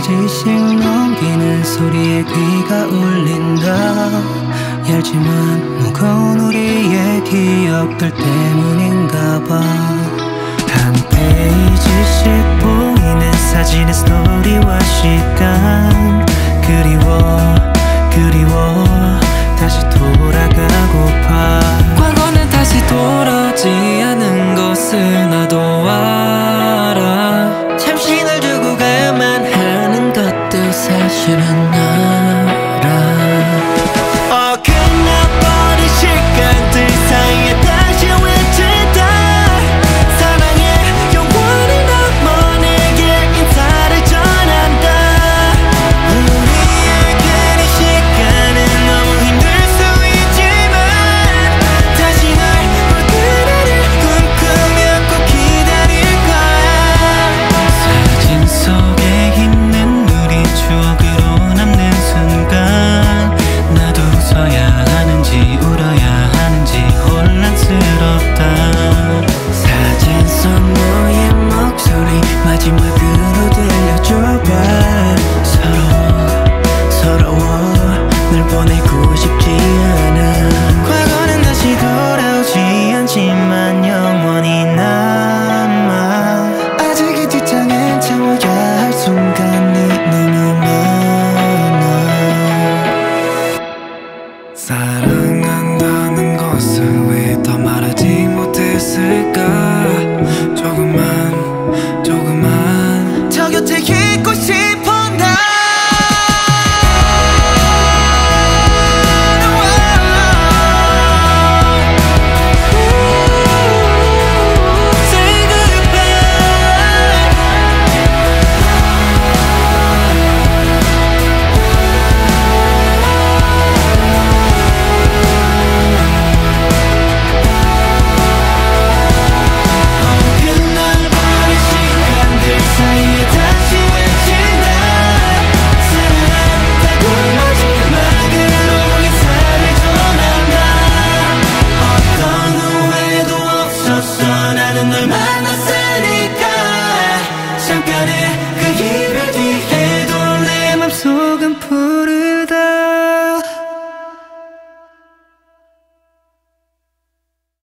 페이지씩 넘기는 소리에 귀가 울린다. 얇지만 무거운 우리의 기억들 때문인가 봐. 한 페이지씩 보이는 사진의 스토리와 시간 그리워 다시 돌아가고파. 과거는 다시 돌아오지 않은 것을 나도 알아. 잠시 널 두고 가야만 하는 것도 사실은 알아. 끝나버린 시간들 사이에 다시 외친다. 사랑해 영원히 넘어 내게 인사를 전한다. 우리에겐 이 시간은 너무 힘들 수 있지만 다시 널 볼 그날을 꿈꾸며 꼭 기다릴 거야. 사진 속에 있는 우리 추억으로 남는 순간 나도 웃어야 하는지 울어야 하는지 혼란스럽다. 사진 속 너의 목소리 마지막으로 들려줘봐. 서러워 널 보내고 싶지 않아. 과거는 다시 돌아오지 않지만 영원히 남아. 아직 이 뒷장엔 채워야 할 순간이 너무 많아. 사랑한다는 것을 왜 더 말하지 못했을까. 조금만 저 곁에 있고 싶어 나. Say goodbye. 끝나버린 시간들 사이에 다시 외친다. 사랑한다고 마지막으로 인사를 전한다. 어떤 후회도 없었어. 나는 널 만나